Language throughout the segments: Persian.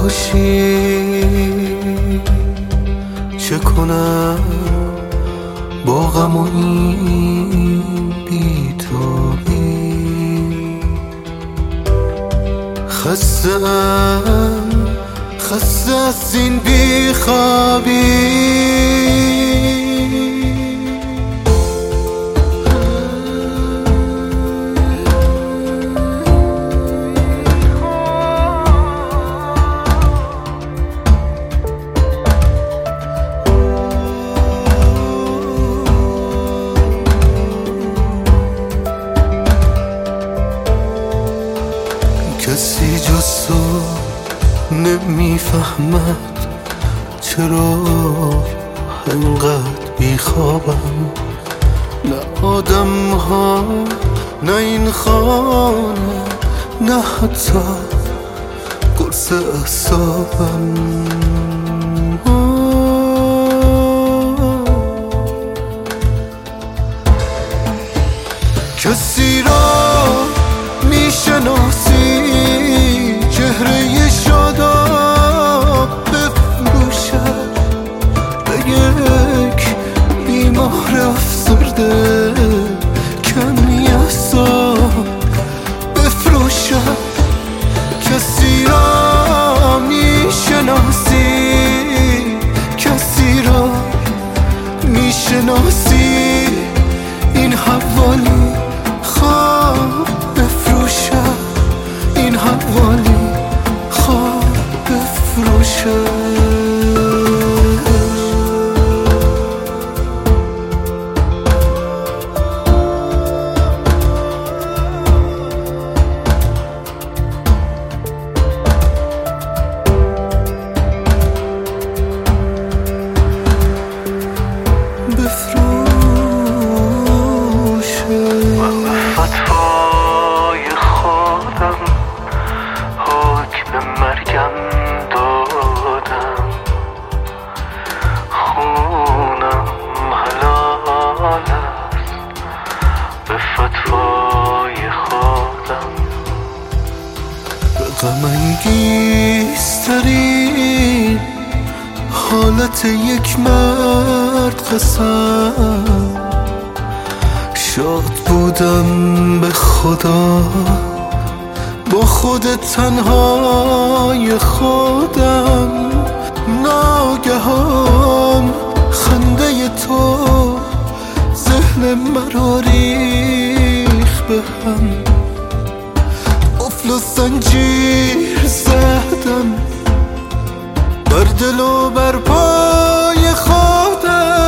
باشی چه کنم با غم و این بی‌تابی. خسته از این بیخوابی. کسی جز تو نمیفهمد چرا انقدر بیخوابم. نه آدم ها، نه این خانه، نه حتی قرص اعصابم. کسی را میشناسی چهره شاداب بفروشد به یک بیمار افسرده کمی اعصاب بفروشد. کسی را میشناسی، کسی را میشناسی این حوالی خواب بفروشد، این حوالی خواب بفروشد. فتوای خودم حکم مرگم دادم. خونم حلال است به فتوای خودم. غم انگیزترین حالت یک مرد قسم. شاد بودم به خدا با خود تنهای خودم. ناگهان خنده تو ذهن مرا ریخت به هم. قفل و زنجیر زدم بر دل و بر پای خودم.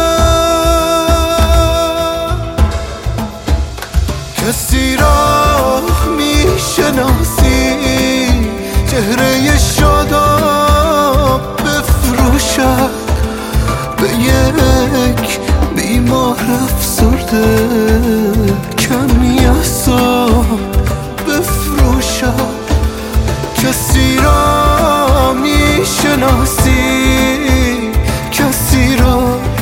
کسی را میشناسی چهره شاداب بفروشد به یک بیمار افسرده کمی اعصاب بفروشد. کسی را میشناسی، کسی را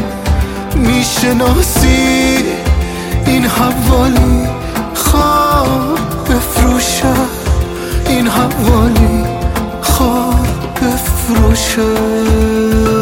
میشناسی این حوالی خواب بفروشد، این حوالی خواب بفروشد.